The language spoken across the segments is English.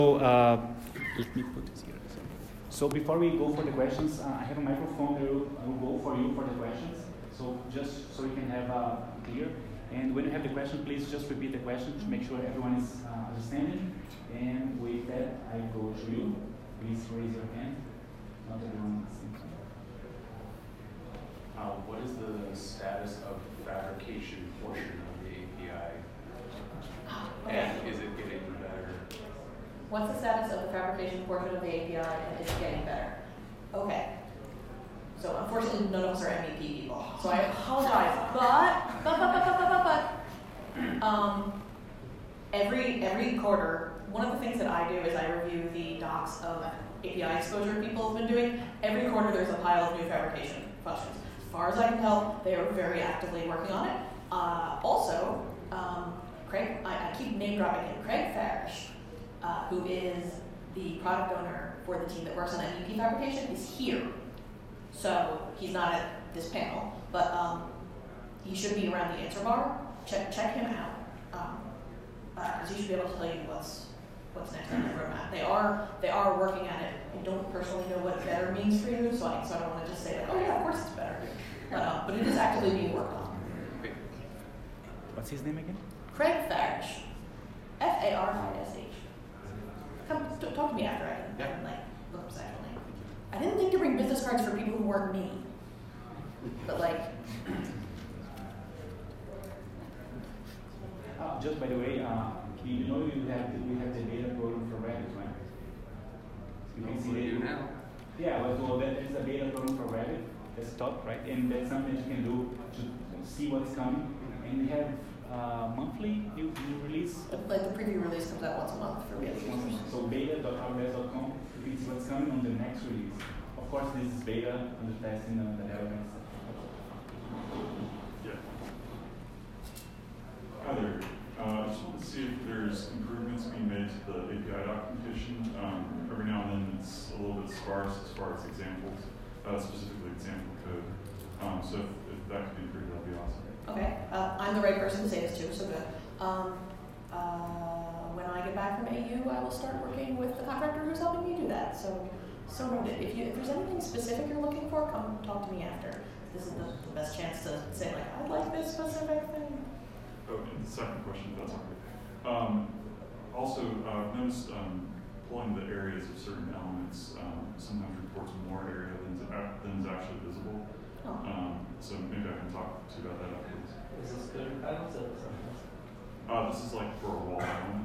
So let me put this here. So before we go for the questions, I have a microphone that will go for you for the questions. So just so we can have clear. And when you have the question, please just repeat the question to make sure everyone is understanding. And with that, I go to you. Please raise your hand. Not everyone is what is the status of the fabrication portion of the API? And is it getting better? What's the status of the fabrication portion of the API and is it getting better? Okay. So unfortunately, none of us are MVP people. So I apologize. But every quarter, one of the things that I do is I review the docs of API exposure people have been doing. Every quarter, there's a pile of new fabrication functions. As far as I can tell, they are very actively working on it. Also, Craig, I keep name dropping him, Craig Farish, who is the product owner for the team that works on MVP fabrication, is here. So he's not at this panel, but he should be around the answer bar. Check him out, because he should be able to tell you what's next on the roadmap. They are working at it. I don't personally know what better means for you, so I don't want to just say that. Oh yeah, of course it's better. But it is actively being worked on. What's his name again? Craig Farish, Farish. Come talk to me after I can look up his actual name. I didn't think to bring business cards for people who weren't me, but just by the way, you know we have the data program for Rabbit, right? You can see it now. Yeah, well, that is a beta program for Rabbit desktop, right? And that's something that you can do to see what's coming. And we have monthly new release. Like the preview release comes out once a month for beta users. So beta.rws.com, you can see what's coming on the next release. Of course, this is beta on the testing and the development. Yeah. Hi there. Just want to see if there's improvements being made to the API documentation. Every now and then it's a little bit sparse as far as examples, specifically example code. So if that could be improved, that'd be awesome. Okay, I'm the right person to say this to, so good. When I get back from AU, I will start working with the contractor who's helping me do that. So noted. If there's anything specific you're looking for, come talk to me after. This is the best chance to say I'd like this specific thing. Oh, and the second question, if that's okay. Also, I've noticed pulling the areas of certain elements sometimes reports more area than is actually visible. Oh. So maybe I can talk to you about that afterwards. Is this good or bad? This is like for a wall element.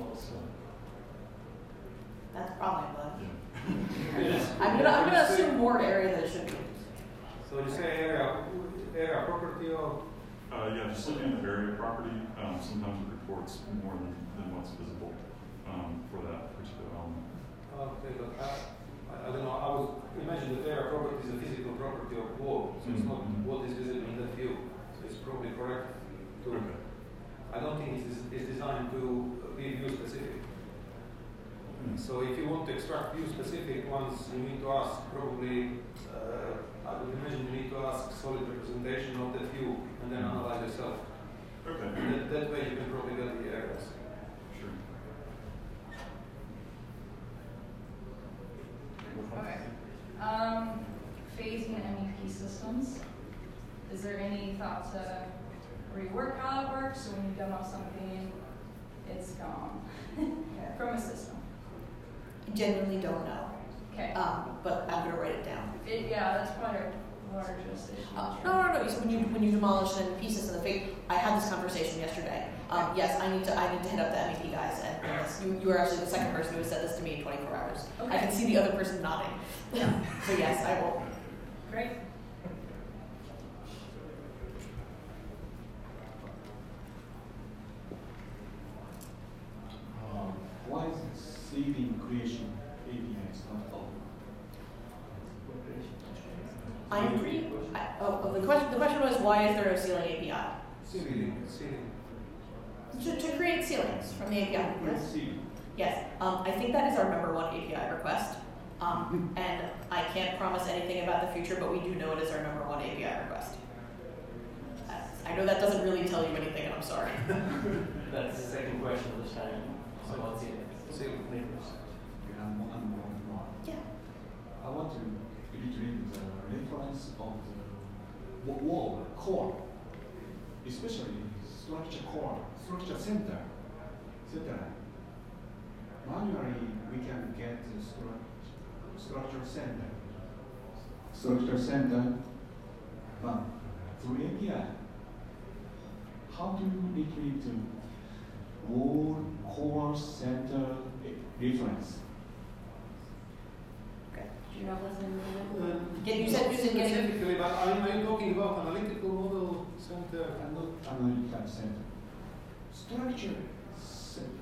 That's probably a bug. Yeah. I'm gonna assume more area than it should be. So you say area property or? Yeah, just looking at the area property, sometimes it reports more than what's visible for that particular element. Okay, but I don't know. I would imagine that area property is a physical property of wall, so it's not what is visible in that view. So it's probably correct. Okay. I don't think it's designed to be view specific. So if you want to extract view specific ones, you need to ask probably. I would imagine you need to ask solid representation of that view and then analyze yourself. Okay. And that way you can probably get the areas. Sure. Okay. Phasing MEP systems. Is there any thought to rework how it works, so when you demo something, it's gone from a system? I genuinely don't know. Okay. But I'm gonna write it down. Yeah, that's probably a largest issue. No. So when you demolish an MVP system, I had this conversation yesterday. Yes, I need to hit up the MEP guys, and yes, you are actually the second person who has said this to me in 24 hours. Okay. I can see the other person nodding. Yeah. So yes, I will. Great. Why is seeding creation APIs not all? I agree. The question was, why is there no ceiling API? Ceiling. To create ceilings from the API. Yes. Yes. I think that is our number one API request. And I can't promise anything about the future, but we do know it is our number one API request. I know that doesn't really tell you anything, and I'm sorry. That's the second question of this time. So what's it? still. We have more. Yeah. I want to retrieve the reference of the wall core, especially structure core, structure center. Manually, we can get the structure center. Structure center, but through API, how do you retrieve the wall core center reference? Okay. You know what's in You said using getting. Specifically, but are you talking about analytical model center? And not analytical center. Structure center.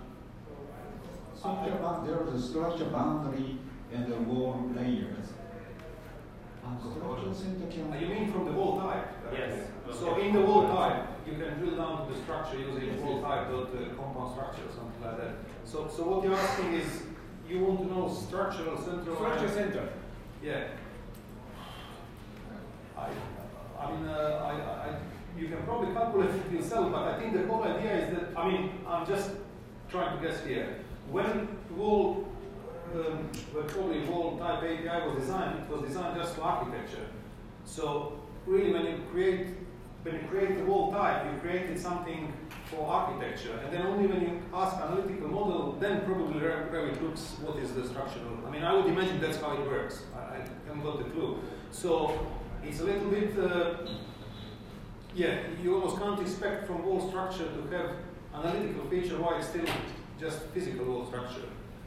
There is a structure boundary and the wall layers. And structure center can. You mean from the wall type? Yes. So in the wall type, you can drill down to the structure using wall type compound structure or something like that. So what you're asking is, you want to know structural central. Structure center. Yeah. You can probably calculate it yourself, but I think the whole idea is that, I'm just trying to guess here. When wall type API was designed, it was designed just for architecture. So really, when you create the wall type, you created something for architecture, and then only when you ask analytical model, then probably Revit looks what is the structural. I would imagine that's how it works. I haven't got the clue. So it's a little bit, you almost can't expect from wall structure to have analytical feature while it's still just physical wall structure.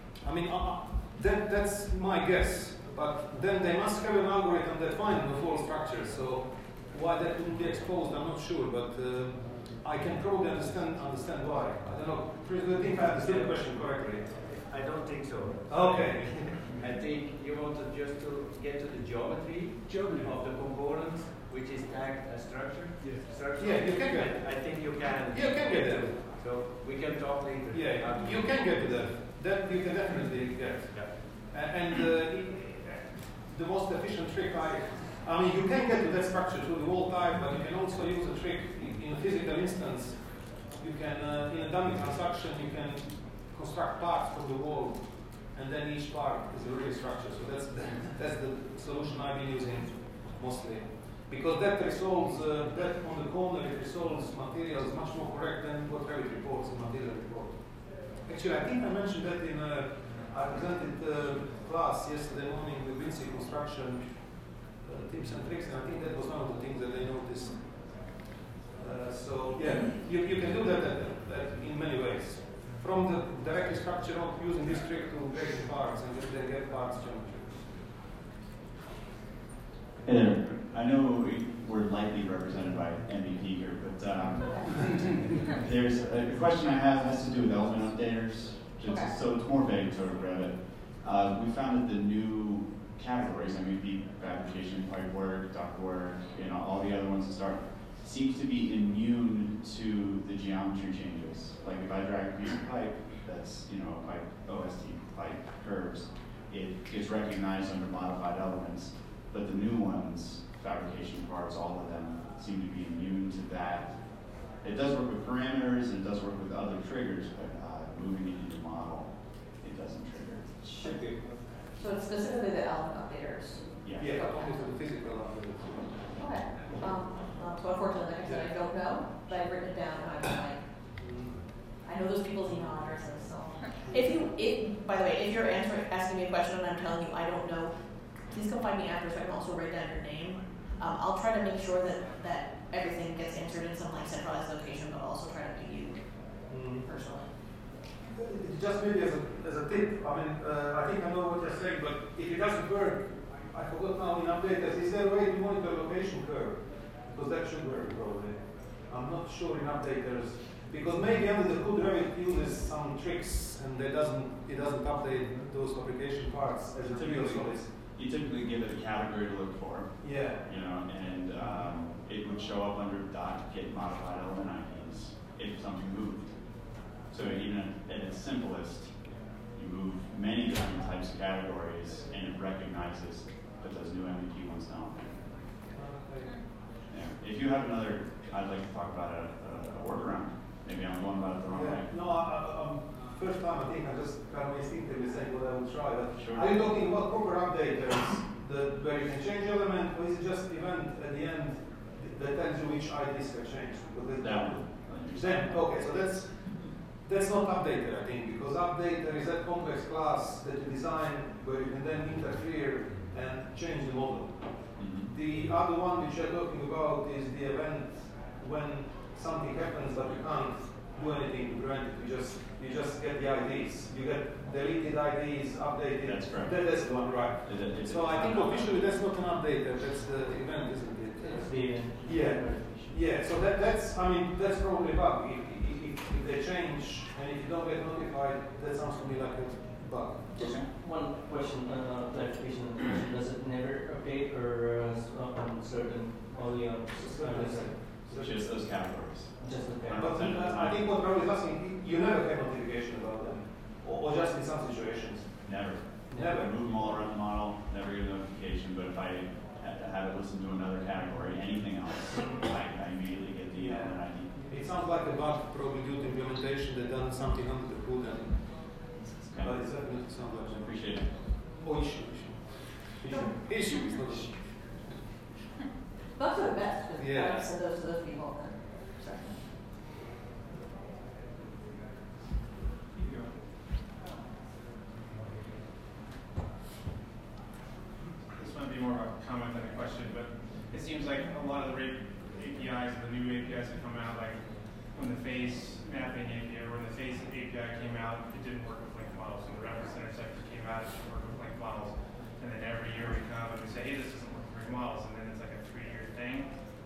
That's my guess. But then they must have an algorithm that finds the wall structure. So why that wouldn't be exposed, I'm not sure. But I can probably understand why. I don't know. I think I understood the question correctly. I don't think so. Okay. I think you wanted just to get to the geometry of the component, which is tagged as structure. Yes. Structure. Yeah, you can get. I think you can. You can get that. So we can talk later. Yeah, you can get to that. That you can definitely get. Yeah. And the most efficient trick, you can get to that structure through the wall type, but you can also use a trick in a physical instance. You can, in a dummy transaction, you can construct parts from the wall, and then each part is a real structure. So that's the solution I've been using mostly. Because that resolves, that on the corner, it resolves materials much more correct than what Revit reports in material report. Actually, I think I mentioned that in I presented class yesterday morning with Vinci Construction tips and tricks, and I think that was one of the things that they noticed. So yeah, you can do that in many ways. From the directly structure of using this trick to break parts and then get parts geometry. Hey there. I know we're lightly represented by MVP here, but there's a question I have has to do with element updaters. So it's more vague, sort of Revit. We found that the new categories, MEP, fabrication, pipe work, duct work, all the other ones that start, seems to be immune to the geometry changes. Like if I drag a piece of pipe that's, a pipe, OST pipe curves, it gets recognized under modified elements, but the new ones, fabrication parts, all of them seem to be immune to that. It does work with parameters, and it does work with other triggers, but moving it into model, it doesn't trigger. Should be. So it's specifically the element updaters. Yeah, only for the physical updaters. Okay. So unfortunately, like I said, I don't know, but I've written it down, and I'm like, I know those people's email addresses. So by the way, if you're asking me a question and I'm telling you I don't know, please come find me after so I can also write down your name. I'll try to make sure that everything gets answered in some centralized location, but I'll also try to meet you personally. Just maybe as a tip, I think I know what you're saying, but if it doesn't work, I forgot now in updaters, is there a way to monitor location curve? Because that should work probably. I'm not sure in updaters, because maybe under the hood Revit uses some tricks and it doesn't update those fabrication parts as a real solids. You typically give it a category to look for. Yeah. And it would show up under dot get modified element IDs if something moved. So even at its simplest, you move many different types of categories, and it recognizes that those new MVP ones don't. Yeah. If you have I'd like to talk about a workaround. Maybe I'm going about it the wrong way. No, first time I think I just kind of instinctively saying what I would try. But Sure. are you talking about proper updaters where you can change element, or is it just event at the end that tells you which IDs can change? Then, okay, so that's not updater, I think, because updater is that complex class that you design where you can then interfere and change the model. Mm-hmm. The other one which you're talking about is the event when something happens but you can't do anything to prevent it. You just get the IDs. You get deleted IDs, updated. That's correct. That's the one, right? So I think officially that's not an updater. That's the event, isn't it? That's the event. Yeah. So that's probably a bug. If they change and if you don't get notified, that sounds to me like a bug. Just one question, clarification. Does it never update or on certain only on Just those categories. just the But I think what Raul is asking, you never have notification about them, or just in some situations. Never. Never. Move them all around the model, never get a notification, but if I had to have it listen to another category, anything else, I immediately get the element ID. It sounds like a bug probably due to implementation that done something under the hood, and but it definitely sounds like an Appreciate it. issue. Issue is not issue. Bugs are the best. Yeah. I send those to those people. Then. Sorry. This might be more of a comment than a question, but it seems like a lot of the APIs, the new APIs that come out, like when the phase mapping API, or when the phase API came out, it didn't work with linked models. When the reference intersectors came out, it didn't work with linked models. And then every year we come and we say, hey, this doesn't work with linked models, and then it's like a 3-year thing.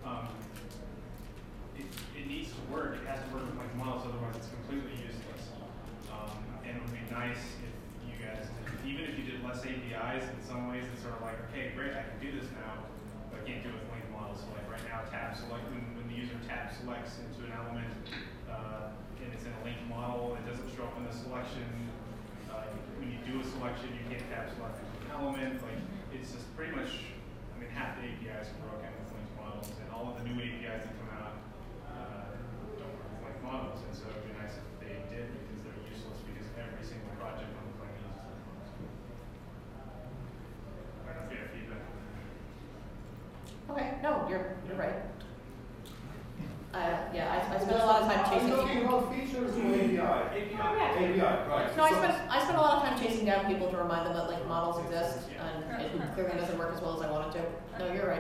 It needs to work. It has to work with linked models, otherwise it's completely useless. And it would be nice if you guys, even if you did less APIs, in some ways it's sort of like, okay, great, I can do this now, but I can't do it with linked models. So like right now, tab select, when the user tab selects into an element, and it's in a linked model, it doesn't show up in the selection. When you do a selection, you can't tab select into an element. Like it's just pretty much, I mean, half the APIs are broken with linked models, and all of the new APIs that come out don't work with linked models. And so it'd be nice if they did, because they're useless, because every single project on the planet uses linked models. I don't know if you have feedback. Okay. No, you're right. I spent a lot of time chasing. Are you talking about features or API? API, right. No, I spent a lot of time chasing down people to remind them that like models exist, and it clearly doesn't work as well as I wanted to. No, you're right.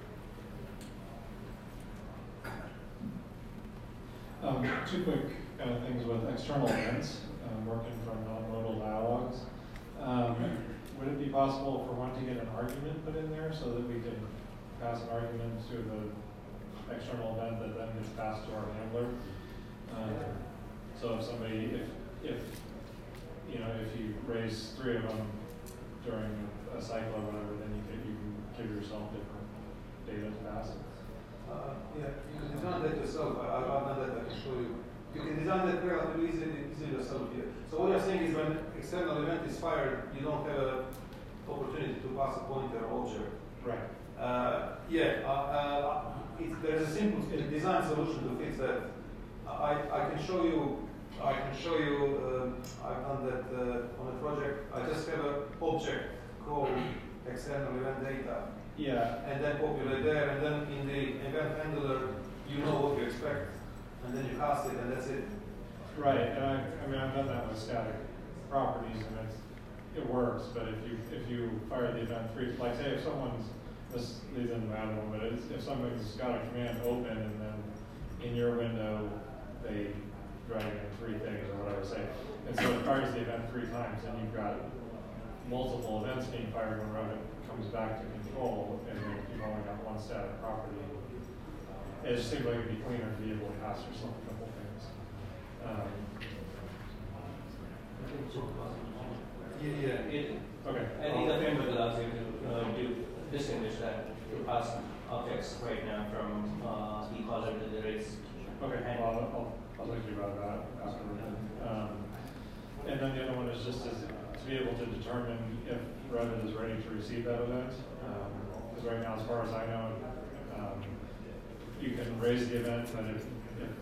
Two quick things with external events, working from non-modal dialogues. Would it be possible for one to get an argument put in there so that we can pass an argument to the external event that then gets passed to our handler? So if somebody, if you raise 3 of them during a cycle or whatever, then you can give yourself different data to pass it. Yeah, you can design that yourself. I've done that, I can show you. You can design that relatively easily yourself here. So what you're saying is when external event is fired, you don't have an opportunity to pass a pointer or object. Right. There's a simple design solution to fix that. I can show you. I've done that on a project. I just have an object called external event data. Yeah. And then populate there, and then in the event handler, you know what you expect, and then you cast it, and that's it. Right, and I've done that with static properties, and it works. But if you fire the event free, like say if someone's, this leads into my other one, but if someone's got a command open and then in your window they drag in 3 things or whatever, say, and so it fires the event 3 times, and you've got multiple events being fired when Revit comes back to control, and then you've only got one static property. It just seems like it'd be cleaner to be able to pass yourself a couple things. Okay. I think the framework allows you to distinguish that to pass objects right now from e-color to the race. Okay, well, I'll talk to you about that afterward. And then the other one is just to be able to determine if Revit is ready to receive that event. Because right now, as far as I know, you can raise the event, but if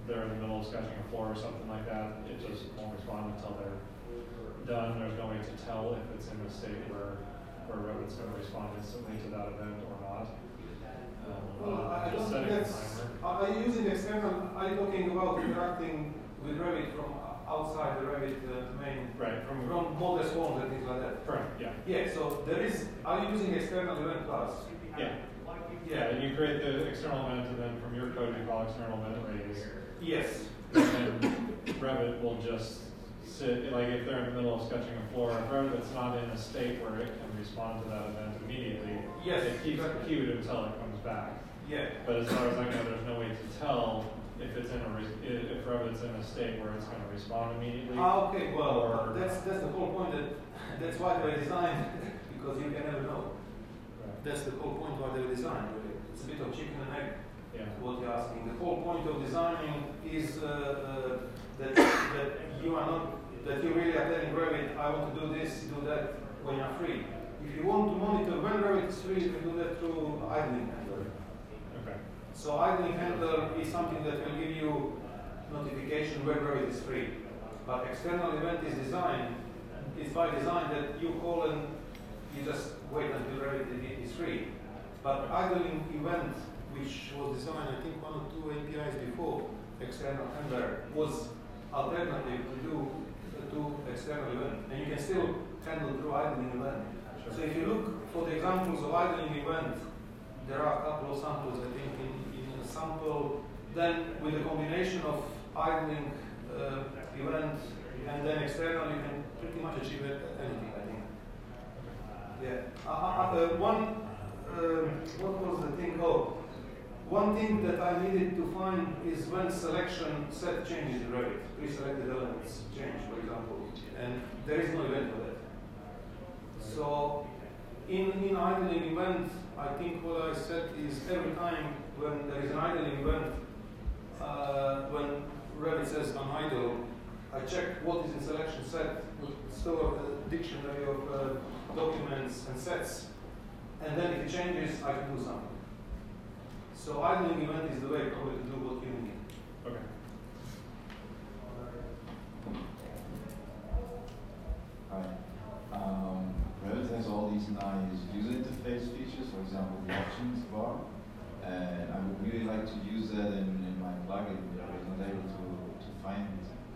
they're in the middle of sketching a floor or something like that, it just won't respond until they're done. There's no way to tell if it's in a state where Revit's going to respond instantly to that event or not. Well, I just don't think setting a that's. timer. Are you using external? Are you talking about interacting with Revit from outside the Revit main? Right, from model forms and things like that. Correct. Yeah. Yeah. So there is. Are you using external event class? Yeah. Yeah, and you create the external event, and then from your code you call external event raise. Yes. And then Revit will just sit, like if they're in the middle of sketching a floor, if Revit's not in a state where it can respond to that event immediately, yes, it keeps it queued until it comes back. Yeah. But as far as I know, there's no way to tell if it's in if Revit's in a state where it's going to respond immediately. Okay. Well, that's the whole point. That's why they designed because you can never know. Right. That's the whole point why they were designed. Really. It's a bit of chicken and egg. Yeah. What you're asking. The whole point of designing is that you are not that you really are telling Revit, I want to do this, do that when you're free. If you want to monitor when Revit is free, you can do that through idling handler. Okay. So idling handler is something that will give you notification when Revit is free. But external event is by design that you call and you just wait until Revit is free. But idling event, which was designed I think 1 or 2 APIs before external handler, was alternative to external event, and you can still handle through idling event. Sure. So if you look for the examples of idling event, there are a couple of samples I think in a sample. Then with a combination of idling event and then external, you can pretty much achieve anything I think. Yeah. What was the thing? Oh, one thing that I needed to find is when selection set changes in Revit. Pre-selected elements change, for example, and there is no event for that. So in idling event, I think what I said is every time when there is an idling event, when Revit says unidle, I check what is in selection set, store a dictionary of documents and sets, and then if it changes, I can do something. So idling event is the way probably to do what you need. Okay. Hi. Revit has all these nice user interface features, for example, the options bar. And I would really like to use that in my plugin, but I was not able to find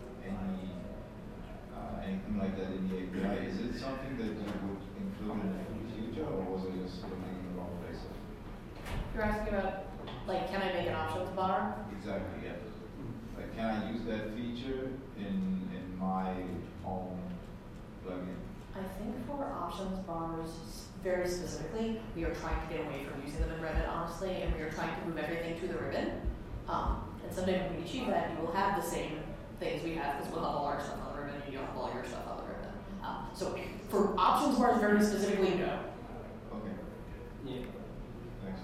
anything like that in the API. Is it something that you would include in the future, or was I just looking in the wrong place? You're asking about, like, can I make an options bar? Exactly, yeah. Like, can I use that feature in my own plugin? I think for options bars, very specifically, we are trying to get away from using them in Revit, honestly, and we are trying to move everything to the ribbon. And someday when we achieve that, you will have the same things we have, because we'll have all our stuff on the ribbon, and you'll have all your stuff on the ribbon. So for options bars, very specifically, no. Okay. Yeah. Thanks.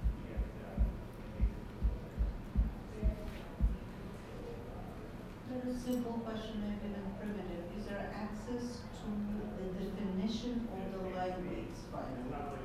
There's a simple question, maybe even primitive. Is there access to the definition of the line weights file?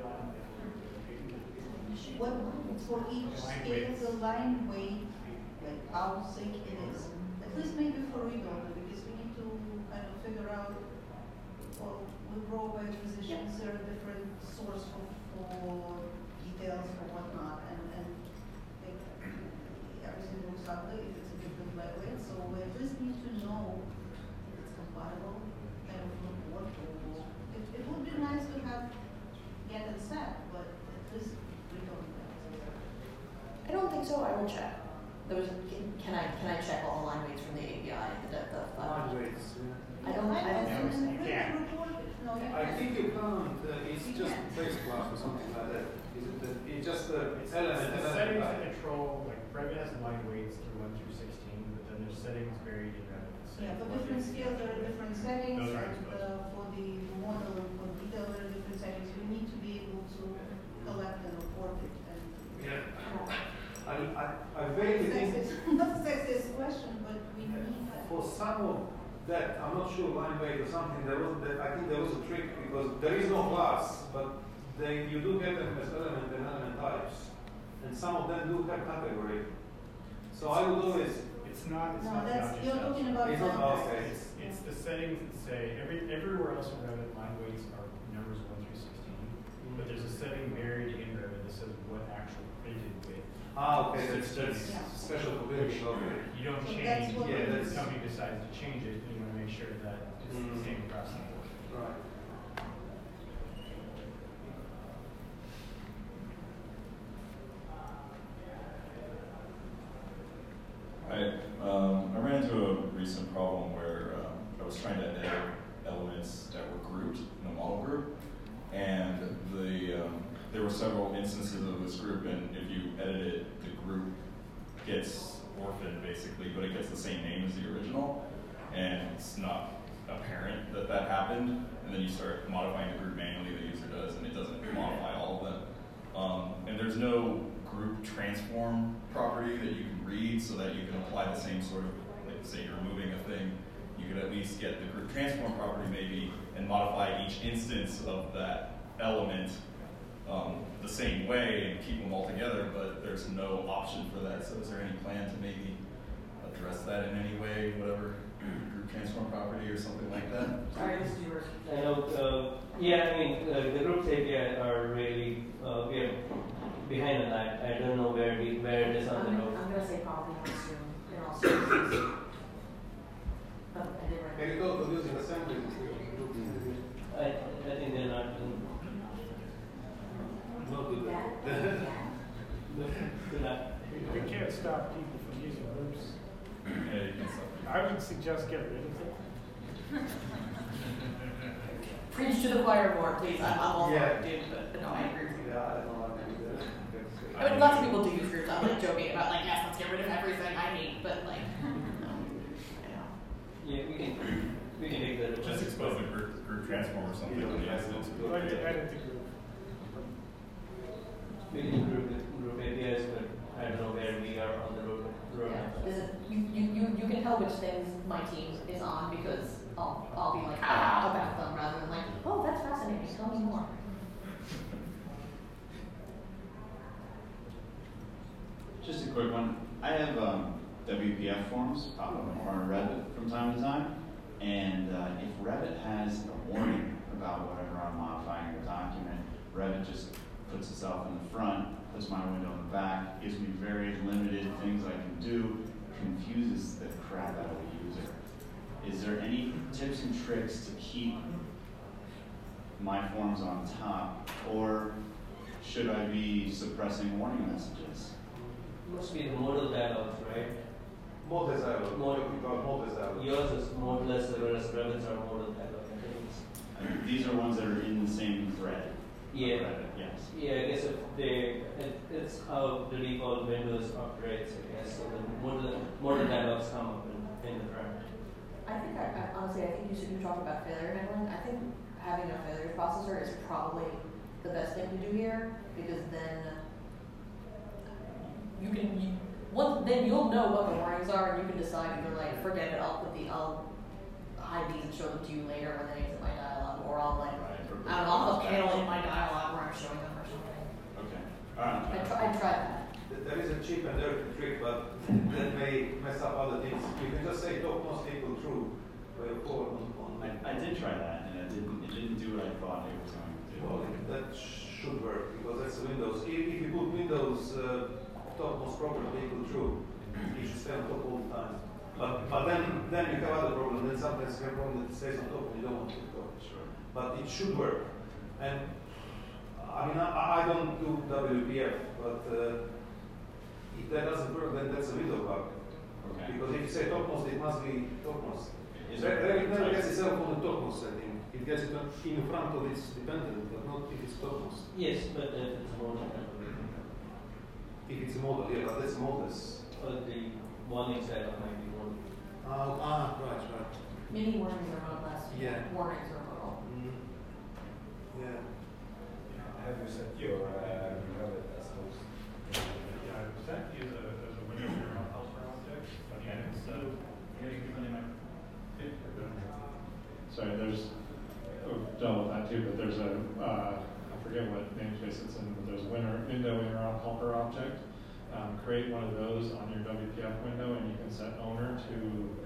What for each scale the line weight, like how thick it is? At least maybe for rebuilder, because we need to kind of figure out. Well, with raw by acquisitions, there are different sources for details or whatnot, and everything looks ugly if it's a different lightweight. So we at least need to know if it's compatible, kind of report. It would be nice to have get it set, but at least we don't know. I don't think so. I will check. There was can I check all the line weights from the API? Line weights. I don't think so. I think you can't. It's just base class or something like that. It's just it's element. The settings to control, like Revit has line weights through 1 through 16, but then there's settings buried in Revit. Yeah, for different scales there are different settings, Those are and for the model and for detail there are different settings. We need to be able to collect and report it. And yeah. I vaguely think not a sexist question, but we need that. for some of that, I'm not sure line weight or something. I think there was a trick because there is no class, but you do get them as element and element types, and some of them do have category. So I would always, if It's not. It's No, not that's, beyond you're yourself. talking about It's not context. okay. It's the settings that say everywhere else in Revit line weights are numbers 1 through 16, but there's a setting buried in Revit that says what actual printed width. Ah, okay, that's 16 is. special for building. Okay. You don't So change. that's what Yeah, If that's- the company decides to change it, you want to make sure that it's the same across the board. Right. I ran into a recent problem where I was trying to edit elements that were grouped in a model group, and there were several instances of this group, and if you edit it, the group gets orphaned basically, but it gets the same name as the original, and it's not apparent that that happened, and then you start modifying the group manually, the user does, and it doesn't modify all of them. And there's no group transform property that you can read so that you can apply the same sort of, like say you're moving a thing, you could at least get the group transform property maybe and modify each instance of that element the same way and keep them all together, but there's no option for that. So is there any plan to maybe address that in any way, whatever, group transform property or something like that? Sorry, this is yours. I know, yeah, I mean, the groups API are really, we are behind on that. I don't know where it is on the road. I'm gonna say probably not soon, in all seriousness. But I did write. Can you go to using assembly instead of groups? I think they're not. Not do that. Good luck. You can't stop people from using groups. Yeah, you can stop. I would suggest get rid of it. Preach to the choir more, please. I'm all for Yeah. it, dude, but no, I agree with you. Yeah, I don't know what to do there. I mean, lots of people do use groups. I'm like joking about like, yes, let's get rid of everything I hate, but like, Yeah, we can take the Just expose the group transform or something on the instance. I'd like to edit the group. We can group APIs, but I don't know where we are on the road. yeah. You can tell which things my team is on because I'll be like about them rather than like, oh, that's fascinating. Tell me more. Just a quick one. I have WPF forms pop up on Revit from time to time, and if Revit has a warning about whatever I'm modifying in the document, Revit just puts itself in the front, puts my window in the back, gives me very limited things I can do, confuses the crap out of the user. Is there any tips and tricks to keep my forms on top, or should I be suppressing warning messages? Must be the modal dialogues, right? More desirable. More desirable. Yours is modeless, whereas Revit's are modal dialogue. I think These are ones that are in the same thread. Yeah. Revit, yes. Yeah, I guess it's how the default Windows operates, I guess. So the modal dialogues come up in the front. I think honestly, I think you talked about failure handling. I think having a failure processor is probably the best thing to do here because then then you'll know what the warnings are and you can decide either like forget it, I'll hide these and show them to you later when they exit my dialogue, or I'll like I'll have a panel in my dialogue where I'm showing them or something. Okay. I tried that. There is a cheap and dirty trick, but that may mess up other things. You can just say topmost equal true by your code on I did try that, and it didn't do what I thought it was going to do. Well, that should work because that's Windows. If you put Windows topmost property equal true, you should stay on top all the time. But then you have other problem. Then sometimes you have a problem that stays on top and you don't want it to go. Sure. But it should work. And I mean, I don't do WPF, but if that doesn't work, then that's a window bug. Okay. Because if you say topmost, it must be topmost. Is Revit never gets itself on the topmost setting. It gets it in front of its dependent, but not if it's topmost. Yes, but if it's modal, If it's a model, yeah, but that's models. the warning side might be modal. Right. Mini warnings are modal. Yeah. Warnings are modal. Yeah. Have you set your Revit as host? Yeah, I set you as a window for your helper object. Again, instead of getting given in Sorry, there's, dealt with that too, but there's a, I forget what namespace it's in, but there's a window inner helper object create one of those on your WPF window, and you can set owner to,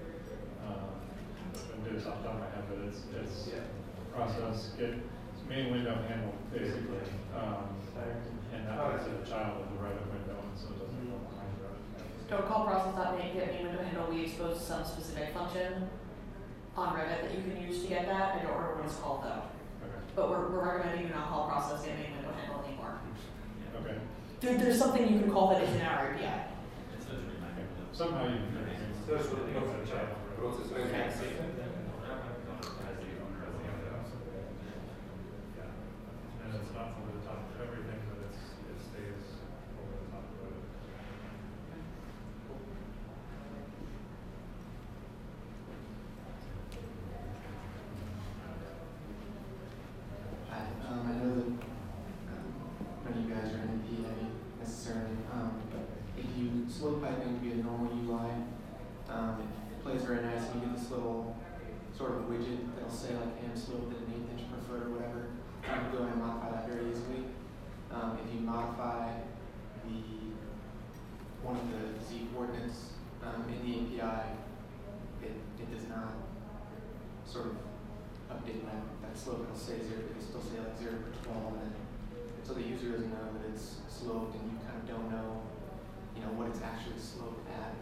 I did this off the top of my head, but it's process, it's main window handle, basically. And that makes it a child of the Revit window, and so it doesn't go behind Revit. Don't call process.get main window handle. We expose some specific function on Revit that you can use to get that. I don't remember what it's called though. Okay. But we're recommending you not call process get main window handle anymore. Okay. There's something you can call that is in our API. Somehow you can Process and it's not over the top of everything, but it stays over the top of it. Hi, I know that none of you guys are NP heavy necessarily, but if you slope piping to be a normal UI, it plays very nice, and you get this little sort of widget that'll say like hand sloped at an 1/8 inch per foot or whatever. You can go ahead and modify that very easily. If you modify one of the Z coordinates in the API, it does not sort of update that slope. It'll say 0, it'll still say like 0/12, and so the user doesn't know that it's sloped, and you kind of don't know, what it's actually sloped at.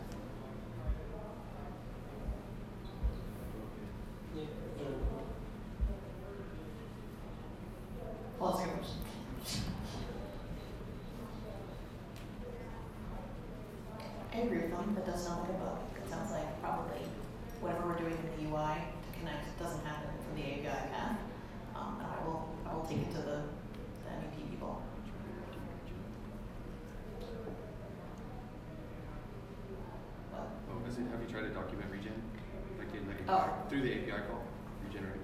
Well, that's a good question. I agree with them. That does sound like a bug. It sounds like probably whatever we're doing in the UI to connect doesn't happen from the API path. And I will take it to the MEP people. Have you tried to document regen? Through the API call? Regenerate?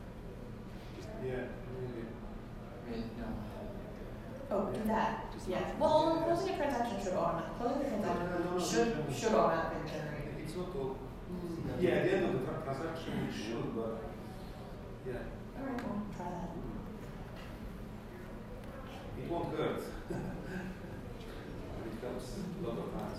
No. Oh, do that. Yeah. Well, closing a transaction should automatically. Closing the transaction should automatically generate. It's not all. Yeah, at the end of the transaction it should, but yeah. All right, well, try that. It won't hurt. It helps a lot of times.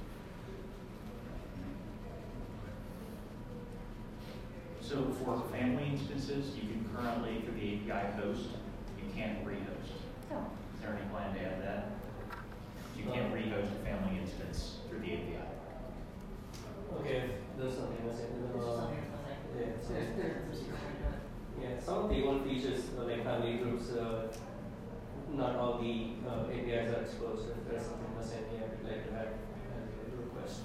So for family instances, you can currently, through the API host, you can't rehost. Oh. Is there any plan to add that? You can't rehost a family instance through the API. Okay, there's something missing. Yeah, some of the old features, like family groups, not all the APIs are exposed. If there's something missing here, I'd like to add a request.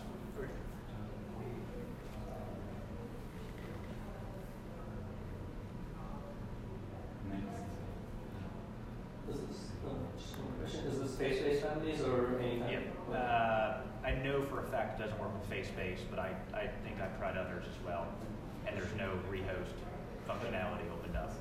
Just one question. Is this face-based families or any kind of? I know for a fact it doesn't work with face-based, but I think I've tried others as well, and there's no rehost functionality opened up.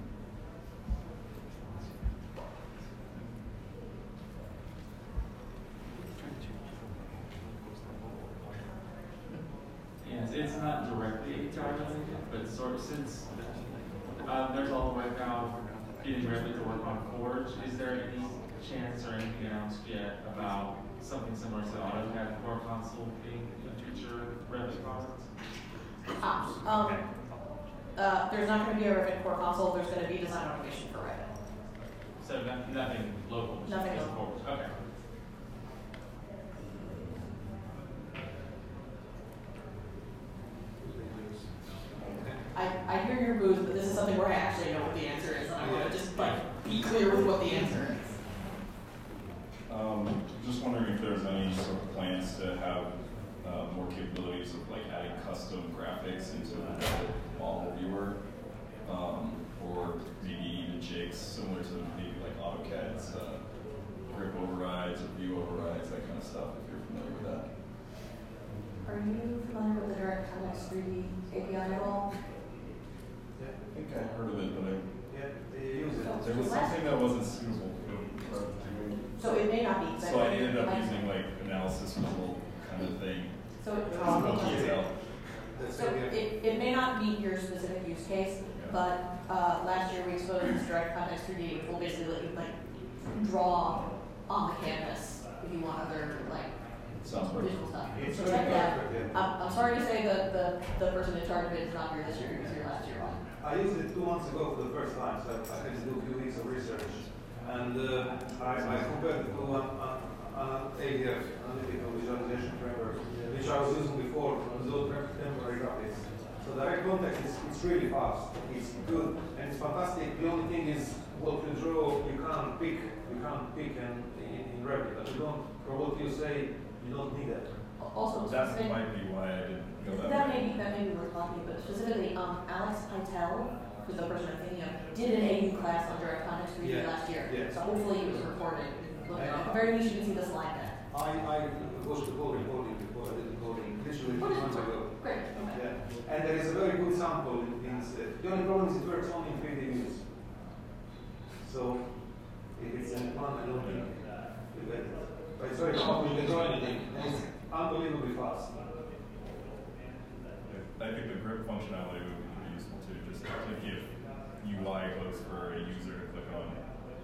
Yes, it's not directly API related, but sort of since there's all the way now getting ready to work on Forge, is there any chance or anything announced yet about something similar to AutoCAD Core Console being a future Revit product? There's not going to be a Revit Core Console. There's going to be design automation for Revit. So nothing local? Nothing local. Okay. I hear your booth, but this is something where I actually know what the answer is, and I want to just be clear with what the answer is. Just wondering if there's any sort of plans to have more capabilities of adding custom graphics into the model viewer, or maybe even jigs similar to maybe like AutoCAD's grip overrides or view overrides, that kind of stuff. If you're familiar with that. Are you familiar with the Direct Connex 3D API at all? Yeah, I think I heard of it, but they use it. There was something that wasn't suitable for doing. So it may not be. So I ended up using analysis result kind of thing. So it may not meet your specific use case, but last year we exposed Direct Connex 3D, which will basically let you draw on the canvas if you want other like Sounds perfect. visual stuff. It's So very check that. perfect, yeah. I'm sorry to say that the person in charge of it is not here this year. He was here last year. I used it 2 months ago for the first time, so I had to do a few weeks of research. And I compared it to an ADF, Analytical Visualization Framework, which I was using before on those temporary graphics. So direct context it's really fast, it's good, and it's fantastic. The only thing is what you draw, you can't pick in Revit. But you don't, for what you say, you don't need it. Also, that might be why I didn't go that way. That may be worth talking about. Specifically, Alex Pytel, who's the person I'm thinking of, did an AU class on direct context review last year. Yeah. So hopefully it was recorded. Look at it. Very least you can see the slide deck. I watched the whole recording before I did the coding, literally 2 months ago. Great. Okay. Yeah. And there is a very good sample in set. The only problem is it works only in 3D views. So if it's in plan, I don't think you get it. But it's very powerful, you can draw anything. And it's unbelievably fast. I think the grip functionality would be pretty useful too, just to give UI close for a user to click on.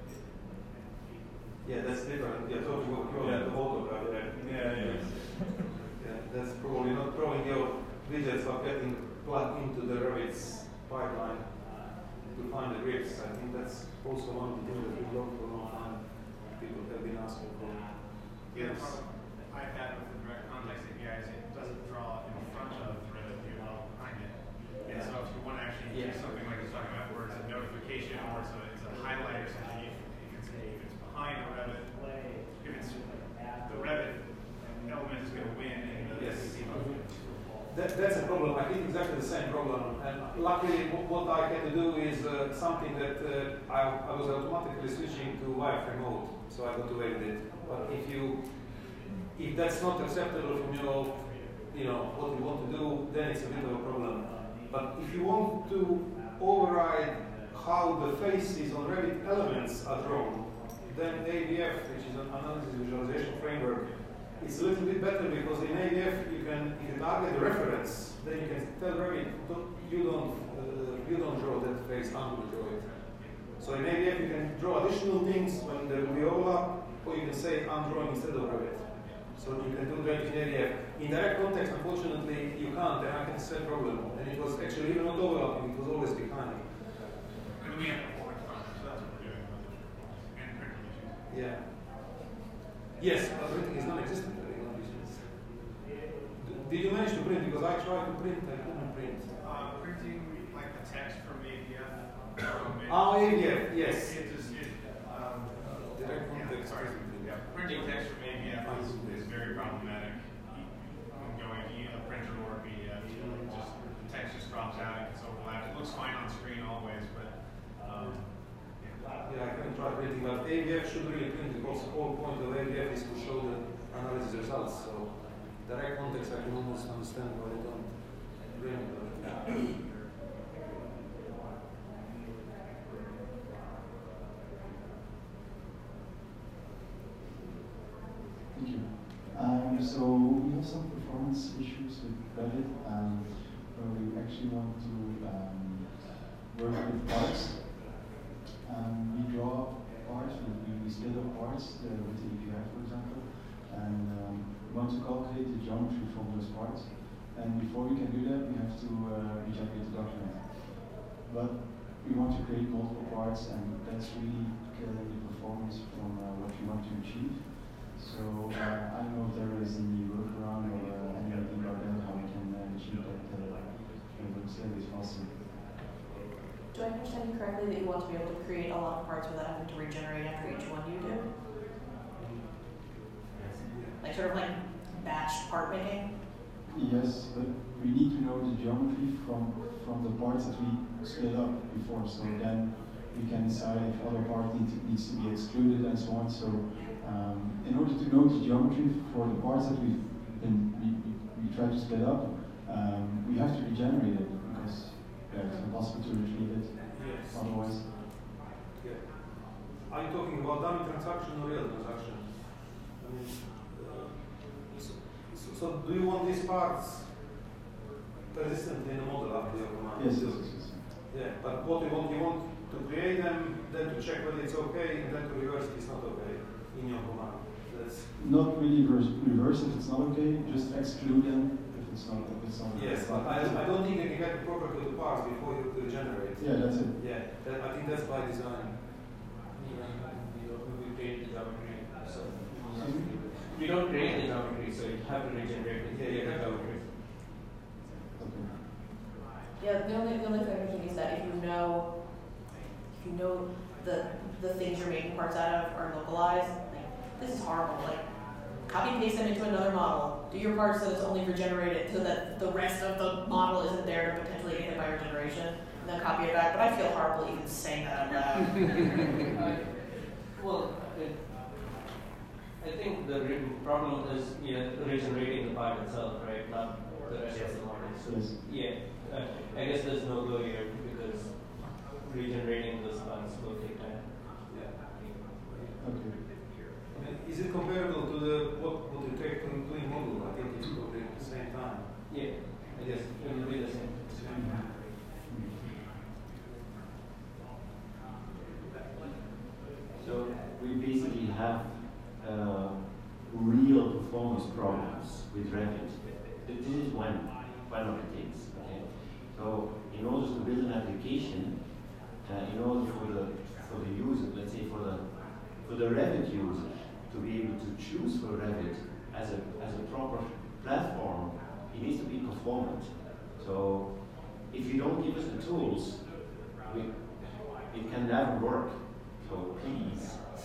Yeah, that's different. You're talking about the AutoCAD. Yeah. Yeah, that's probably not throwing your widgets but getting plugged into the Revit's pipeline to find the grips. I think that's also one of the things that we've learned for a long time. People have been asking for. The other problem I've had with the direct context API is it doesn't draw in front of Revit view at all behind it. And so if you want to actually do something like it's talking about where it's a notification or it's a highlight or something, you can say if it's behind a Revit, if it's the Revit element is going to win in the SEC mode. That's a problem. I think exactly the same problem. And luckily, what I had to do is something that I was automatically switching to wireframe mode, so I got away with it. But if that's not acceptable from your, what you want to do, then it's a bit of a problem. But if you want to override how the faces on Revit elements are drawn, then AVF, which is an analysis visualization framework, it's a little bit better because in AVF if you target the reference, then you can tell Revit you don't draw that face, I'm going to draw it. So in AVF you can draw additional things when there will be overlap, or you can say I'm drawing instead of Revit. So you can do that in AVF. In direct context, unfortunately, you can't, and I had the same problem. And it was actually even not overlapping, it was always behind. And we have a point so that's what we're doing. And printing issues. Yeah. Yes, but printing is non-existent. Did you manage to print? Because I tried to print, I couldn't print. Printing like the text from ADF. ADF, yes. Direct context. Sorry. Yeah, printing text from ADF is very problematic. Going to a printer or a PDF, just the text just drops out. It gets overlapped. It looks fine on screen always, but yeah, I can try printing, but AVF should really print because the whole point of AVF is to show the analysis results. So direct context, I can almost understand why they don't print it. Thank you. So we have some performance issues with Revit, where we actually want to work with parts. We draw parts, we split up parts with the API, for example, and we want to calculate the geometry from those parts. And before we can do that, we have to regenerate the document. But we want to create multiple parts, and that's really killing the performance from what we want to achieve. So I don't know if there is any workaround or anything about that, how we can achieve that works faster. Do I understand you correctly that you want to be able to create a lot of parts without having to regenerate after each one you do? Like sort of like batch part making? Yes, but we need to know the geometry from the parts that we split up before, so then we can decide if other part needs to be excluded and so on. So in order to know the geometry for the parts that we try to split up, we have to regenerate it because it's impossible to retrieve it otherwise. Yeah. Are you talking about dummy transaction or real transaction? I mean, so do you want these parts persistent in the model after your command? Yes. Yeah, but what you want to create them, then to check whether it's okay, and then to reverse it is not okay in your command. that's not really reverse if it's not okay, just exclude them if it's not yes, but I don't think that you have to proper to the parts before you regenerate. Yeah, that's it. Yeah, I think that's by design. We create the geometry, so we don't create the geometry, so you have to regenerate it. Yeah, you have geometry. Yeah, the only thing I'm thinking is that if you know the things you're making parts out of are localized, like, this is horrible. Like, copy and paste them into another model. Do your parts so that it's only regenerated, so that the rest of the model isn't there to potentially get hit by regeneration, and then copy it back. But I feel horrible even saying that out loud. Well, I think the problem is regenerating the part itself, right? Not the rest of the model. So yeah, I guess there's no go here because regenerating those parts will take time. Okay. Is it comparable to the what you take from doing module? I think it's probably at the same time. Yeah, I guess it will be the same. So we basically have real performance problems with Revit. This is one of the things. Okay? So in order to build an application, in order for the user, let's say for the Revit user to be able to choose for Revit as a proper platform, it needs to be performant. So if you don't give us the tools, it can never work. So please.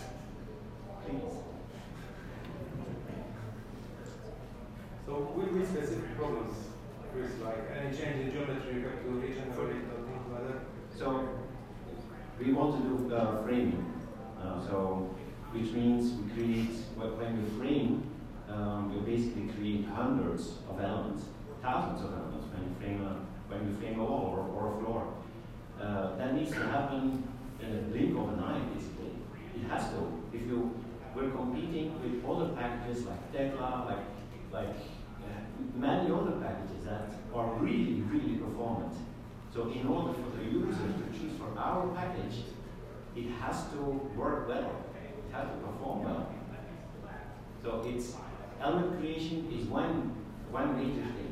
So with specific problems, Chris, like any change in geometry, you have to regenerate or things like that? So we want to do framing. Which means we create, when we frame, we basically create hundreds of elements, thousands of elements when we frame a wall or a floor. That needs to happen in a blink of an eye, basically. It has to. We're competing with other packages like Tekla, like many other packages that are really, really performant. So in order for the user to choose for our package, it has to work well. It has to perform well. So it's element creation is one major thing.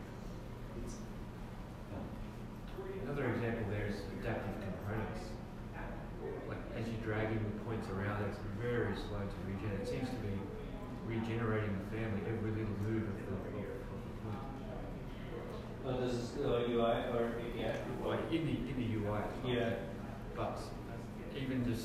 Another example there is adaptive components. Like as you're dragging the points around, it's very slow to regenerate. It seems to be regenerating the family every little move of the point. This is UI or API? Like in the UI. Yeah. But even just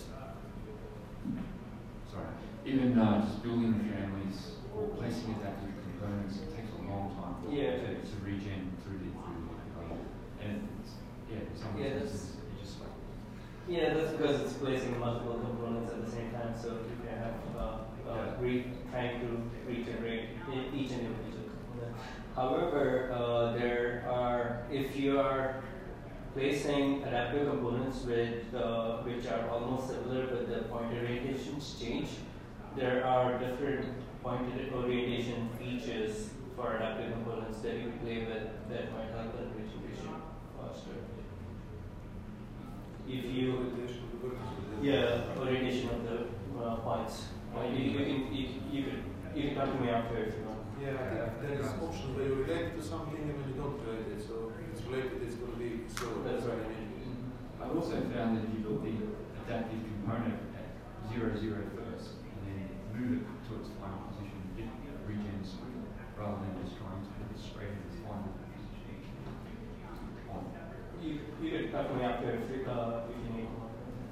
just building the families or placing adaptive components, it takes a long time to regen through the and some instances you just like. Yeah, that's because it's placing multiple components at the same time, so you can have trying to regenerate each individual component. However, if you are placing adaptive components which are almost similar but the point orientations change, there are different point orientation features for adaptive components that you play with that might help in regeneration faster. If you orientation of the points. You can come to me after if you want. Yeah, there is options where you relate to something and when you don't relate it. So if it's related, it's going to be slower. That's right. I've also found that if you build the adaptive component at 0, 0 first, and then move it to its final position, it regens rather than just trying to put it straight in its final position. You can talk to me after if you need more.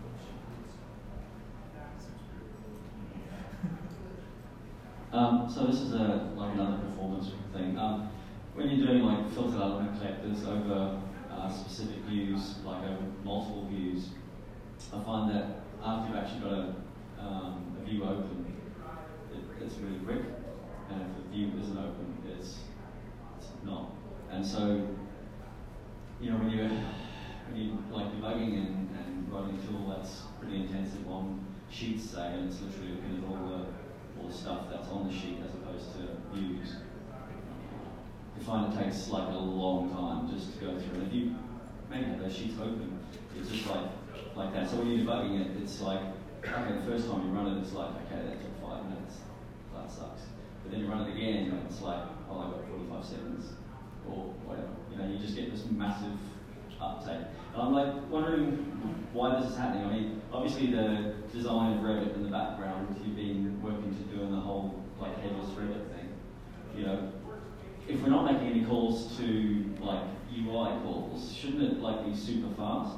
So this is like another performance thing. When you're doing like filtered element collectors over specific views, like over multiple views, I find that after you've actually got a view open, it's really quick, and if the view isn't open, it's not. And so, when you're like debugging and writing a tool that's pretty intensive on sheets, say, and it's literally looking at all the stuff that's on the sheet as opposed to views, you find it takes like a long time just to go through. And if you maybe have those sheets open, it's just like that. So when you're debugging it, it's like, okay, the first time you run it, it's like, okay, that took 5 minutes. that sucks. But then you run it again, and it's like, oh, I've got 45 seconds, or whatever. You know, you just get this massive uptake. And I'm like wondering why this is happening. I mean, obviously the design of Revit in the background, you've been working to doing the whole like headless Revit thing. You know, if we're not making any calls to like UI calls, shouldn't it like be super fast?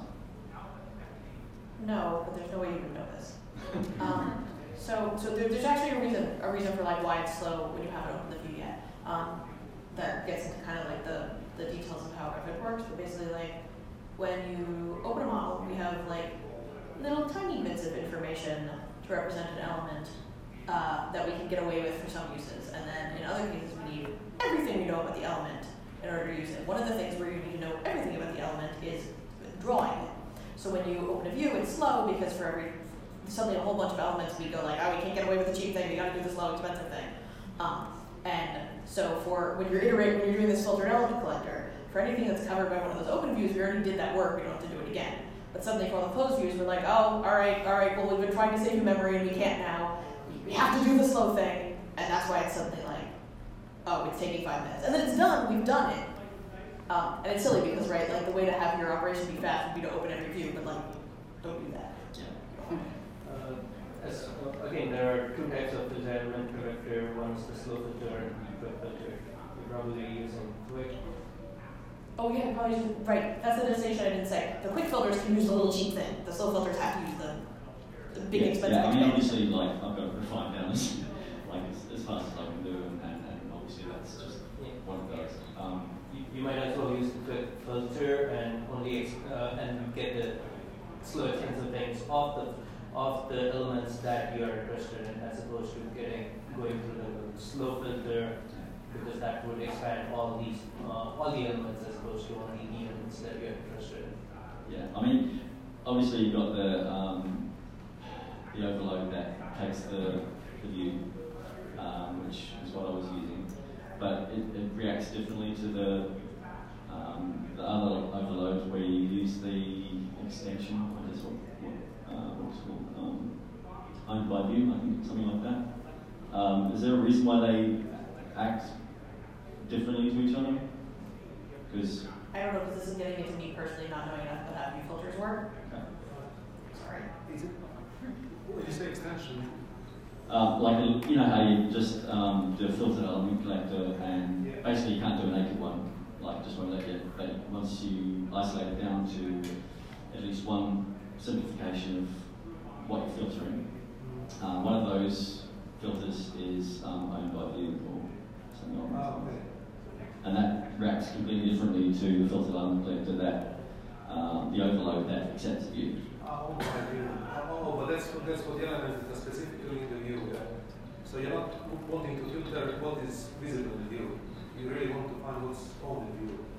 No, but there's no way you would know this. So there's actually a reason for like why it's slow when you haven't opened the view yet. That gets into kind of like the details of how Revit works. But basically, like when you open a model, we have like little tiny bits of information to represent an element that we can get away with for some uses, and then in other cases we need everything we know about the element in order to use it. One of the things where you need to know everything about the element is drawing it. So when you open a view, it's slow because for suddenly a whole bunch of elements we go like, oh, we can't get away with the cheap thing, we gotta do this low expensive thing. And so when you're doing this filtered element collector, for anything that's covered by one of those open views, we already did that work, we don't have to do it again. But suddenly for all the closed views, we're like, oh, all right, well, we've been trying to save you memory and we can't now. We have to do the slow thing, and that's why it's suddenly like, oh, it's taking 5 minutes. And then it's done, we've done it. And it's silly because, right, like the way to have your operation be fast would be to open every view, but like, don't do that. Again, there are two types of design element collector. One is the slow filter and the quick filter. You're probably using quick. Oh yeah, probably right. That's the distinction I didn't say. The quick filters can use the little cheap thing. The slow filters have to use the big expensive. Yeah, I mean, obviously, like I've got to refine down as fast as I can do, and obviously that's just one of those. You might as well use the quick filter and only and get the slow extensive things off the elements that you are interested in, as opposed to going through the slow filter, because that would expand all the elements as opposed to only the elements that you're interested in. Yeah, I mean, obviously you've got the overload that takes the view, which is what I was using, but it reacts differently to the other overloads where you use the extension, I guess what's called, owned by view, I think, something like that. Is there a reason why they act differently to each other? Because I don't know, because this is getting into me personally not knowing enough about how view filters work. Okay. Sorry. When you say extension? Like, you know how you just do a filtered element collector, and basically you can't do a naked one, like just won't let you. But once you isolate it down to at least one simplification of what you're filtering, one of those filters is owned by view or something like that. Okay. And that reacts completely differently to the filtered element collector that the overload that accepts the view. But that's for the elements that are specifically in the view. So you're not wanting to filter what is visible in the view. You really want to find what's on the view.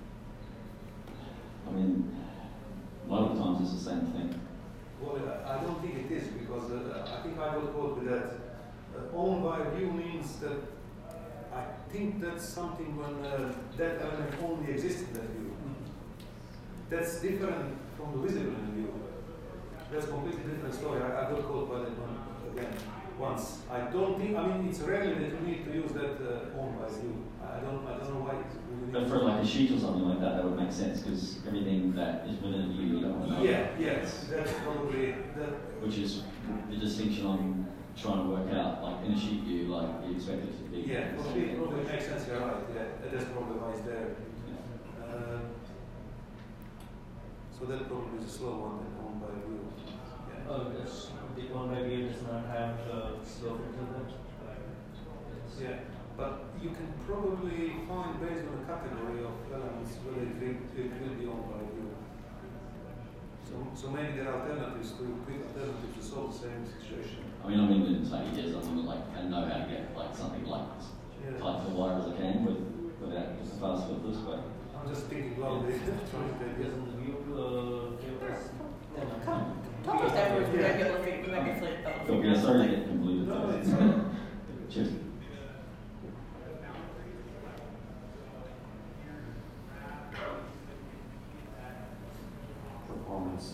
I mean, a lot of times it's the same thing. Well, I don't think it is, because I think I will quote with that. Owned by view means that I think that's something when that element only exists in that view. That's different from the visible in the view. That's a completely different story. I got caught by that one again once. I mean, it's rarely that you need to use that owned by view. I don't know why. But for like a sheet or something like that would make sense, because everything that is within a view you don't want to know. Yes, that's probably that. Which is the distinction I'm trying to work out. Like in a sheet view, like you expect it to be. Yeah, probably makes sense. You're right. Yeah, that's probably why it's there. So that probably is a slow one than owned by view. Yeah. Oh, yes. The owned by view does not have slow filter. Yeah, but you can probably find based on the category of elements whether it will be owned by view. So maybe there are alternatives to solve the same situation. I mean, I'm in say yes, I know how to get like something like this tight to wire as I can without just fast filters, but I'm just thinking loudly. Talk us afterwards, we might be able to flip that. Okay, sorry to get convoluted. No, it's cheers. Performance.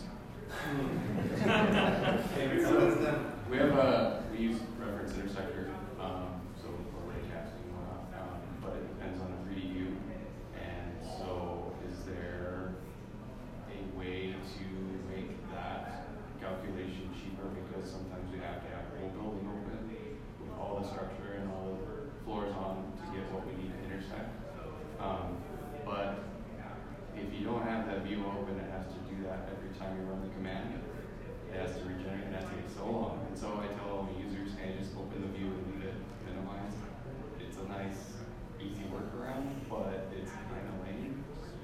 So we use reference intersector. building open with all the structure and all the floors on to get what we need to intersect. But if you don't have that view open, it has to do that every time you run the command. It has to regenerate, and that takes so long. And so I tell all the users, hey, just open the view and leave it minimized. It's a nice, easy workaround, but it's kind of lame.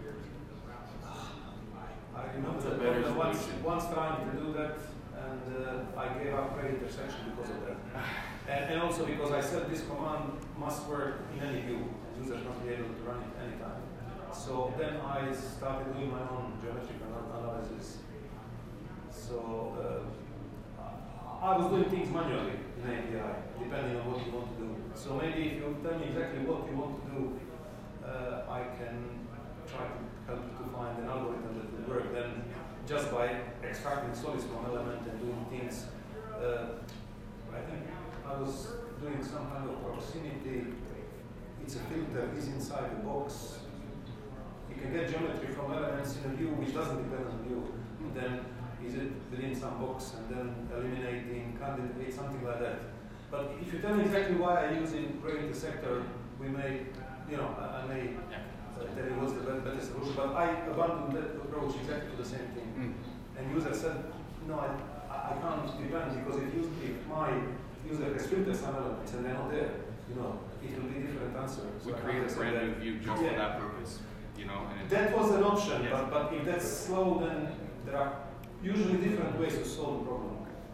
I remember It's a better once trying to do that, and I gave up credit intersection because of that. And also because I said this command must work in any view. Users must be able to run it anytime. So then I started doing my own geometric analysis. So I was doing things manually in API, depending on what you want to do. So maybe if you tell me exactly what you want to do, I can try to help you to find an algorithm that will work. Then just by extracting solids from element and doing things, I think I was doing some kind of proximity. It's a filter, is inside the box. You can get geometry from elements in a view which doesn't depend on the view. Then is it within some box and then eliminating candidate, something like that. But if you tell me exactly why I use in gray intersector, we may, I may tell you what's the better solution. But I abandoned that approach exactly to the same thing. And user said, no, I can't depend because if my user has filtered some elements and they're not there, it will be a different answer. We create a brand new view just for that purpose. And that was an option, but if that's slow, then there are usually different ways to solve the problem.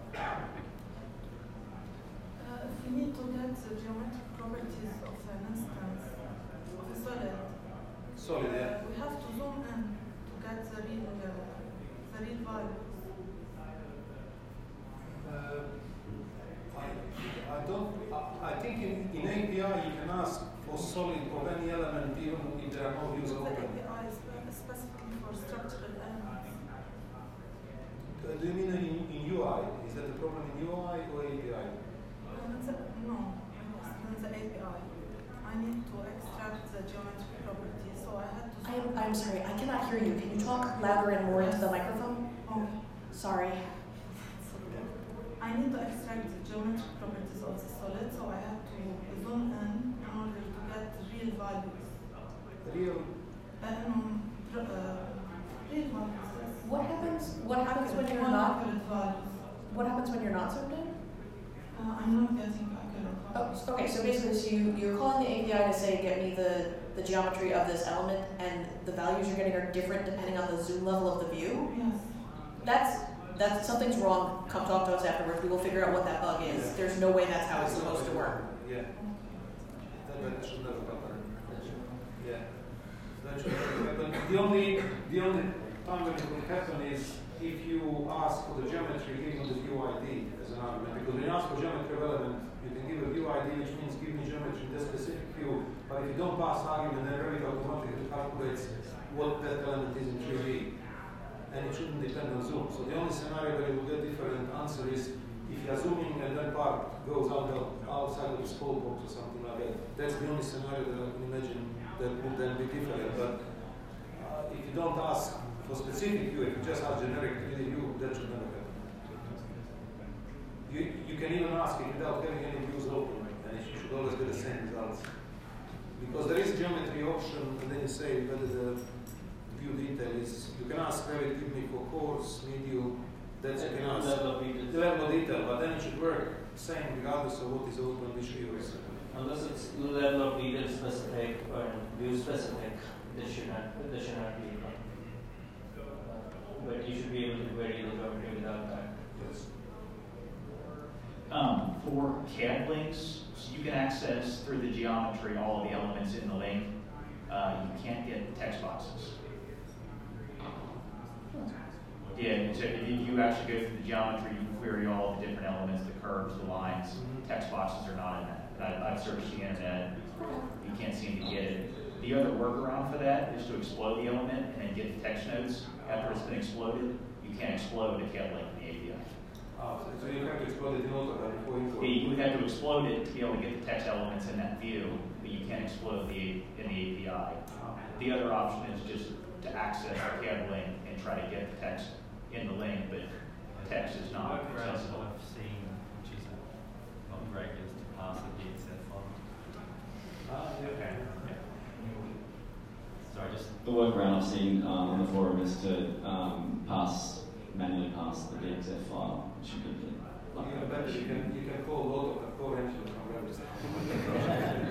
If we need to get the geometric properties of an instance of a solid, we have to zoom in to get the real values. I think in API you can ask for solid of any element even if there are no views open. The API is specifically for structural elements. Do you mean in UI? Is that the problem in UI or API? No, in the API. I need to extract the geometric properties, so I had to... I'm sorry, I cannot hear you. Can you talk louder and more into the microphone? Oh. Sorry. I need to extract the geometric properties of the solid, so I have to zoom in order to get real values. Real? Real values. What happens when you're not? What happens when you're not zoomed in? I'm not getting accurate values. Oh, okay. So basically, you're calling the API to say, get me the geometry of this element, and the values you're getting are different depending on the zoom level of the view. Yes. That's something's wrong. Come talk to us afterwards. We will figure out what that bug is. Yeah. There's no way that's how it's supposed to work. Yeah. That should never happen. Yeah. That should never happen. The only time when it will happen is if you ask for the geometry given the view ID as an argument. Because when you ask for geometry of element, you can give a view ID, which means give me geometry in that specific view. But if you don't pass argument, then Revit automatically calculates what that element is in 3D. And it shouldn't depend on zoom. So the only scenario where you will get different answer is if you are zooming and then part goes outside of the scope box or something like that. That's the only scenario that I can imagine that would then be different. But if you don't ask for specific view, if you just ask generic 3D view, that should never happen. You can even ask it without having any views open, and you should always get the same results. Because there is geometry option, and then you say whether the view detail is, you can ask Revit, give me for coarse, medium, that you can ask. The level of detail, but then it should work same regardless of what is open, which view is. Unless it's level of detail specific or view specific, this should not be. But you should be able to query the geometry without that. Yes. For CAD links, so you can access through the geometry all of the elements in the link. You can't get text boxes. Yeah, so if you actually go through the geometry, you can query all of the different elements, the curves, the lines. Text boxes are not in that. I've searched the internet. You can't seem to get it. The other workaround for that is to explode the element and then get the text nodes after it's been exploded. You can't explode a CAD link in the API. So you have to explode it in AutoCAD before you Yeah, you would have to explode it to be able to get the text elements in that view, but you can't explode in the API. The other option is just to access a CAD link and try to get the text in the link, but text is not accessible. I've seen, which is the workaround I've seen on the forum is to manually pass the DXF file, which you could you can call a lot of co-engine from Revit.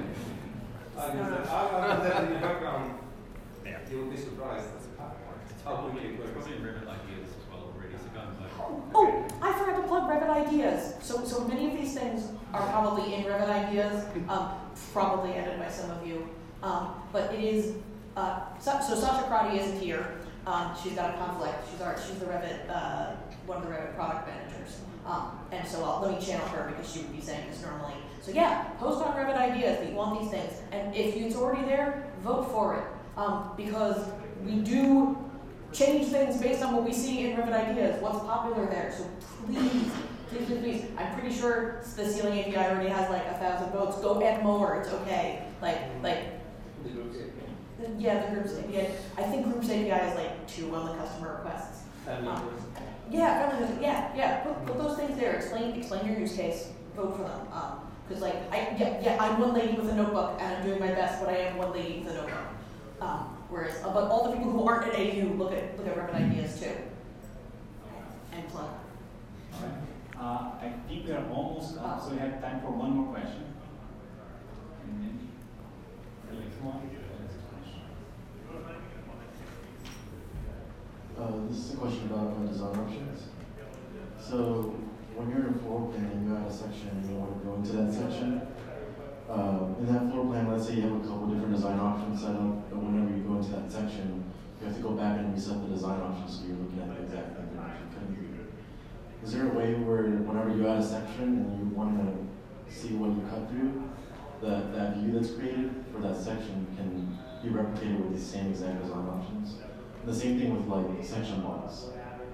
I'll that in the background. Yeah. You will be surprised how quickly it works. Probably Revit Ideas as well already, so go and play. Oh, I forgot to plug Revit Ideas. So many of these things are probably in Revit Ideas, probably edited by some of you. But it is, so Sasha Crotty isn't here. She's got a conflict. She's the Revit, one of the Revit product managers. And so let me channel her because she would be saying this normally. So yeah, post on Revit Ideas that you want these things. And if it's already there, vote for it. Because we do change things based on what we see in Revit Ideas, what's popular there. So please, please, please, please. I'm pretty sure the ceiling API already has like 1,000 votes. Go add more, it's okay. Yeah, the groups API. I think groups API is like 2 on the customer requests. Put those things there. Explain your use case. Vote for them. Because I'm one lady with a notebook and I'm doing my best, but I am one lady with a notebook. Whereas, but all the people who aren't at AU look at Revit Ideas too. And plug. All right. I think we are almost up, so we have time for one more question. And then the next one. This is a question about design options. So when you're in a floor plan and you add a section and you want to go into that section, in that floor plan, let's say you have a couple different design options set up, but whenever you go into that section, you have to go back and reset the design options so you're looking at the exact thing that you couldn't do. Is there a way where whenever you add a section and you want to see what you cut through, that view that's created for that section can be replicated with the same exact design options? The same thing with like section blocks.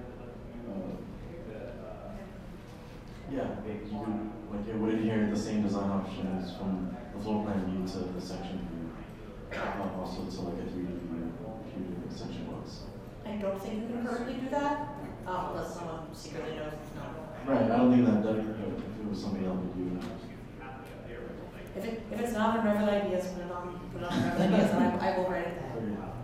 It would inherit the same design options from the floor plan view to the section view, also to like a 3D view, if you do section blocks. I don't think you can currently do that, unless someone secretly knows it's not. Right, I don't think that if it was something else would do. If it's not on Revit Ideas, put it on Revit Ideas, and I will write it down.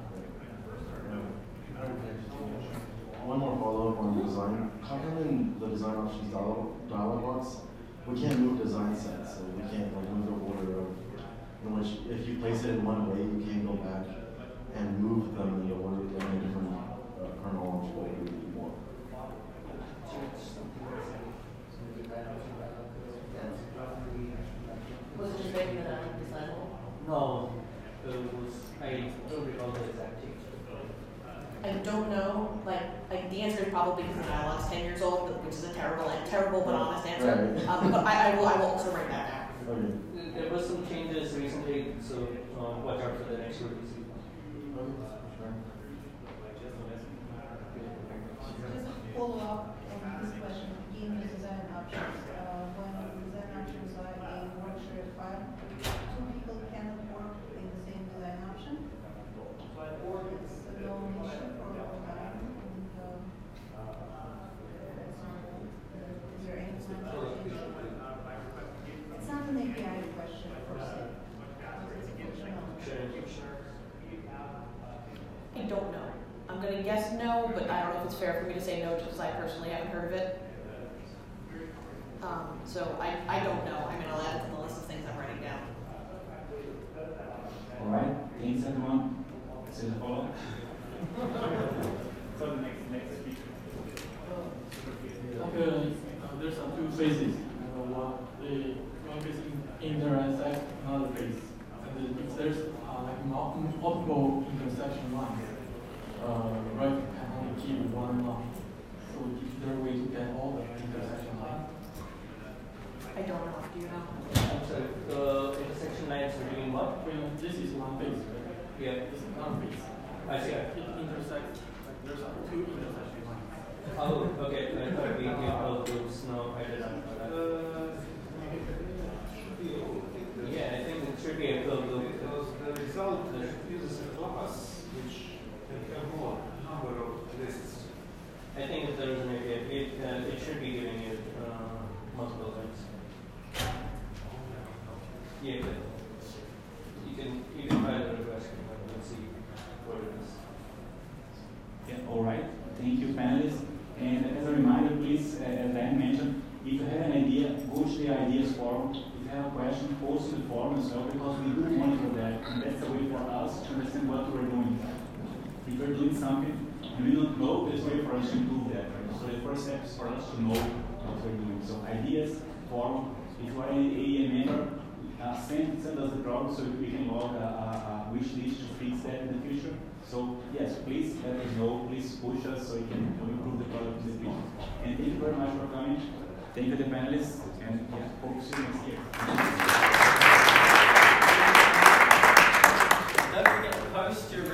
One more follow-up on the design. How come in the design options dialog box, we can't move design sets, so we can't move the order of in which if you place it in one way, you can't go back and move them in the order in a different kernel of what you want. Was it just making it undesignable? No, I don't recall the exact change. I don't know. Like the answer is probably because the dialogue's 10 years old, which is a terrible but honest answer. Right. But I will also write that down. Okay. There were some changes recently, so watch out for the next release. Just a follow-up on this question. In the design options, when design options are a work shared file, 2 people cannot work in the same design option, or it's a known issue for a long time. Is there any time to change it? It's not an API question per se. It's a functional. I don't know. I'm going to guess no, but I don't know if it's fair for me to say no just because I personally haven't heard of it. So I don't know. I mean, I'll add it to the list of things I'm writing down. All right. Thanks, everyone. See you follow. So the next speaker. Okay, there's 2 phases. One phase intersect another phase. And if there's like multiple intersection lines, right can only keep one line. So is there a way to get all the intersection lines? I don't know. Do you know? I'm sorry, the intersection lines are doing what? This is one phase, right? Yeah. This is one phase. I see. It intersects, there's 2 intersection lines. Oh, okay. I thought we gave all groups. No, I didn't know that. Yeah, I think it should be a closed loop. Because the result uses a class which can have more number of lists. I think if there is an API, it should be giving you multiple links. Yeah, but you can file a request and see what it is. please, as Dan mentioned, if you have an idea, go to the ideas forum. If you have a question, post in the forum as well, because we do monitor that, and that's a way for us to understand what we're doing. If we're doing something and we don't know, there's a way for us to improve that. Right? So the first step is for us to know what we're doing. So ideas, forum. If you are an AEM member, send us the problem so we can log a wish list to fix that in the future. So yes, please let us know. Please push us so we can improve the product in the future. And thank you very much for coming. Thank you, the panelists, and yeah, hope to see you next year. Don't forget to post your